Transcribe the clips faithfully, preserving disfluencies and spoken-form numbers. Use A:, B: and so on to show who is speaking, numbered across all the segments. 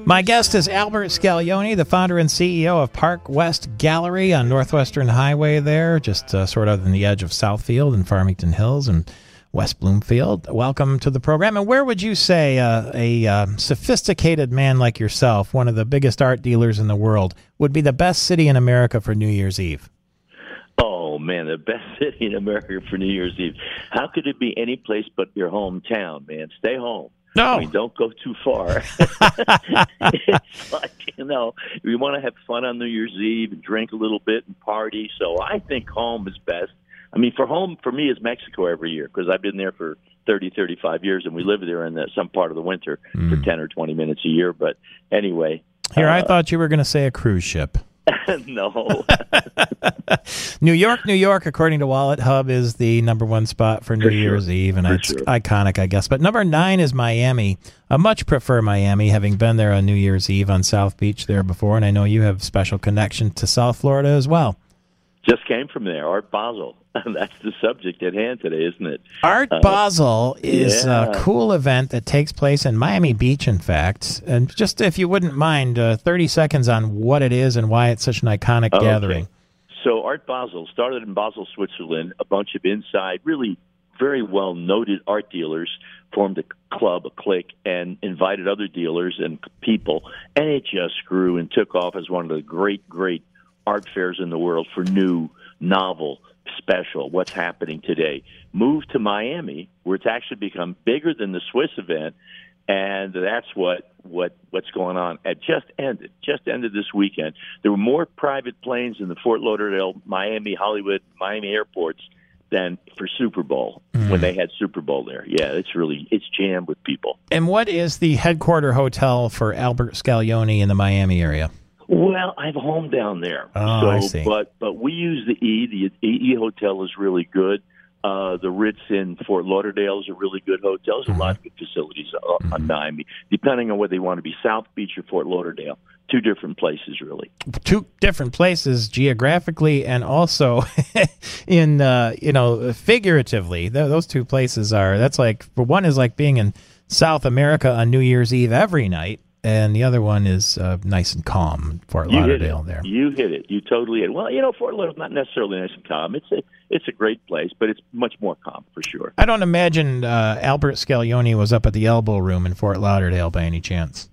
A: My guest is Albert Scaglione, the founder and C E O of Park West Gallery on Northwestern Highway there, just uh, sort of on the edge of Southfield and Farmington Hills and West Bloomfield. Welcome to the program. And where would you say uh, a uh, sophisticated man like yourself, one of the biggest art dealers in the world, would be the best city in America for New Year's Eve?
B: Oh, man, the best city in America for New Year's Eve. How could it be any place but your hometown, man? Stay home.
A: No.
B: I mean, don't go too far. It's like, you know, we want to have fun on New Year's Eve and drink a little bit and party. So I think home is best. I mean, for home, for me, is Mexico every year because I've been there for thirty, thirty-five years, and we live there in the, some part of the winter mm. for ten or twenty minutes a year. But anyway.
A: Here, uh, I thought you were going to say a cruise ship.
B: No.
A: New York, New York, according to Wallet Hub, is the number one spot for New for Year's sure. Eve, and for it's sure. iconic, I guess. But number nine is Miami. I much prefer Miami, having been there on New Year's Eve on South Beach there before, and I know you have special connection to South Florida as well.
B: Just came from there, Art Basel. That's the subject at hand today, isn't it?
A: Art uh, Basel is
B: yeah.
A: a cool event that takes place in Miami Beach, in fact. And just if you wouldn't mind, uh, thirty seconds on what it is and why it's such an iconic
B: okay.
A: gathering.
B: So Art Basel started in Basel, Switzerland. A bunch of inside, really very well-noted art dealers formed a club, a clique, and invited other dealers and people. And it just grew and took off as one of the great, great art fairs in the world for new, novel, special, what's happening today. Moved to Miami, where it's actually become bigger than the Swiss event, and that's what, what what's going on. It just ended, just ended this weekend. There were more private planes in the Fort Lauderdale, Miami, Hollywood, Miami airports than for Super Bowl mm. when they had Super Bowl there. Yeah, it's really, it's jammed with people. And
A: what is the headquarter hotel for Albert Scaglione in the Miami area?
B: Well, I have a home down there.
A: Oh,
B: so,
A: I see.
B: But, but we use the E. The E Hotel is really good. Uh, the Ritz in Fort Lauderdale is a really good hotel. There's mm-hmm. a lot of good facilities uh, mm-hmm. on Miami, depending on whether they want to be South Beach or Fort Lauderdale. Two different places, really.
A: Two different places geographically and also in, uh, you know, figuratively. Th- those two places are, that's like, for one is like being in South America on New Year's Eve every night. And the other one is uh, nice and calm, Fort Lauderdale there.
B: You hit it. You totally hit it. Well, you know, Fort Lauderdale's not necessarily nice and calm. It's a, it's a great place, but it's much more calm for sure.
A: I don't imagine uh, Albert Scaglione was up at the Elbow Room in Fort Lauderdale by any chance.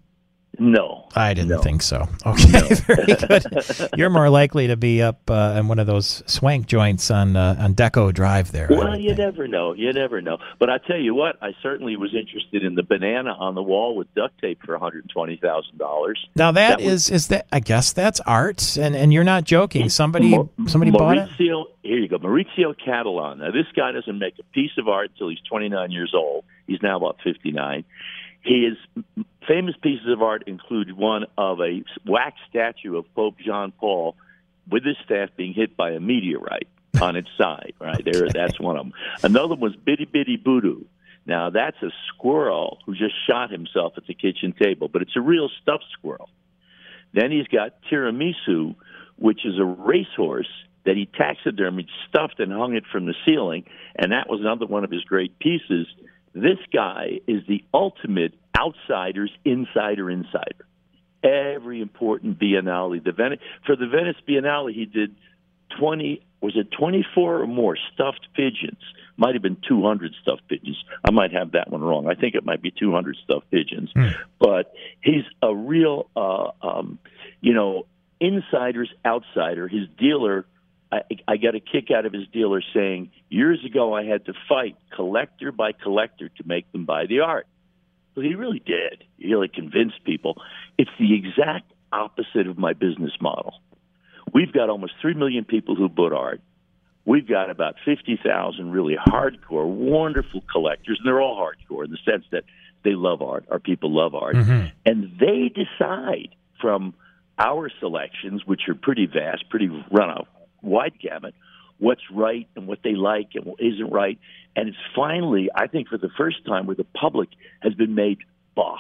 B: No.
A: I didn't
B: no.
A: think so. Okay,
B: no.
A: Very good. You're more likely to be up uh, in one of those swank joints on uh, on Deco Drive there.
B: Well, you think. never know. You never know. But I tell you what, I certainly was interested in the banana on the wall with duct tape for one hundred twenty thousand dollars.
A: Now that, that
B: is,
A: was, is that I guess that's art, and, and you're not joking. Somebody Ma- somebody
B: Maurizio,
A: bought it?
B: Here you go. Maurizio Catalan. Now, this guy doesn't make a piece of art until he's twenty-nine years old. He's now about fifty-nine. His famous pieces of art include one of a wax statue of Pope John Paul with his staff being hit by a meteorite on its side. Right there, that's one of them. Another was Bitty Bitty Voodoo. Now, that's a squirrel who just shot himself at the kitchen table, but it's a real stuffed squirrel. Then he's got Tiramisu, which is a racehorse that he taxidermied, stuffed, and hung it from the ceiling, and that was another one of his great pieces. This guy is the ultimate outsider's insider insider. Every important Biennale, the Venice, for the Venice Biennale, he did twenty, was it twenty-four or more stuffed pigeons? Might have been two hundred stuffed pigeons. I might have that one wrong. I think it might be two hundred stuffed pigeons. Mm. But he's a real, uh, um, you know, insider's outsider. His dealer, I, I got a kick out of his dealer saying, years ago I had to fight collector by collector to make them buy the art. Well, he really did. He really convinced people. It's the exact opposite of my business model. We've got almost three million people who bought art. We've got about fifty thousand really hardcore, wonderful collectors, and they're all hardcore in the sense that they love art. Our people love art. Mm-hmm. And they decide from our selections, which are pretty vast, pretty run a wide gamut, what's right and what they like and what isn't right. And it's finally, I think for the first time, where the public has been made boss.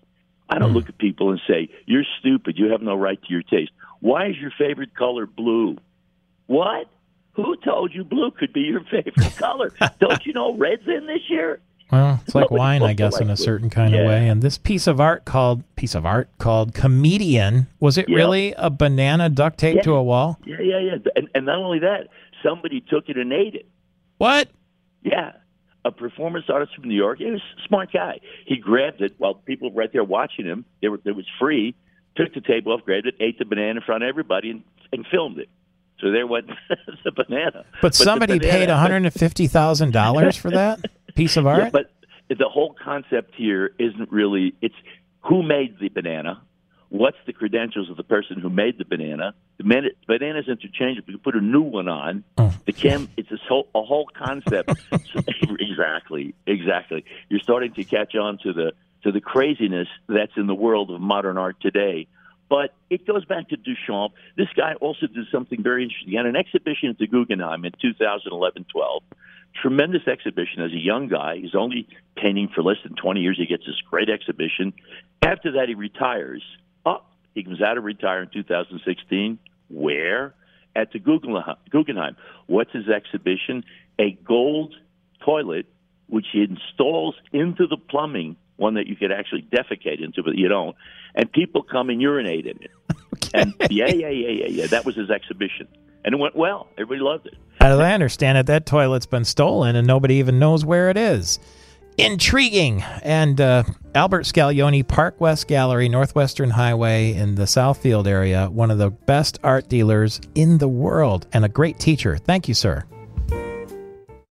B: I don't mm. look at people and say, you're stupid, you have no right to your taste. Why is your favorite color blue? What? Who told you blue could be your favorite color? Don't you know red's in this year?
A: Well, it's like
B: Nobody
A: wine, I
B: looked
A: guess,
B: like
A: in a
B: it.
A: certain kind
B: Yeah.
A: of way. And this piece of art called piece of art called Comedian, was it
B: Yep.
A: really a banana duct taped
B: Yeah.
A: to a wall?
B: Yeah, yeah, yeah. And, and not only that, somebody took it and ate it.
A: What?
B: Yeah. A performance artist from New York. He was a smart guy. He grabbed it while people were right there watching him. They were, it was free. Took the tape off, grabbed it, ate the banana in front of everybody, and, and filmed it. So there went the banana.
A: But, somebody
B: the banana,
A: paid one hundred fifty thousand dollars for that piece of art?
B: Yeah, but the whole concept here isn't really, it's who made the banana, what's the credentials of the person who made the banana. The man, banana's interchangeable. You put a new one on.
A: Oh.
B: The chem, it's a whole, a whole concept. Exactly, exactly. You're starting to catch on to the to the craziness that's in the world of modern art today. But it goes back to Duchamp. This guy also did something very interesting. He had an exhibition at the Guggenheim in two thousand eleven twelve. Tremendous exhibition as a young guy. He's only painting for less than twenty years. He gets this great exhibition. After that, he retires. Oh, he comes out of retire in two thousand sixteen. Where? At the Guggenheim. What's his exhibition? A gold toilet, which he installs into the plumbing, one that you could actually defecate into, but you don't. And people come and urinate in it. Okay. And yeah, yeah, yeah, yeah, yeah. That was his exhibition. And it went well. Everybody loved it.
A: As I understand it, that toilet's been stolen and nobody even knows where it is. Intriguing. And uh, Albert Scaglione, Park West Gallery, Northwestern Highway in the Southfield area, one of the best art dealers in the world and a great teacher. Thank you, sir.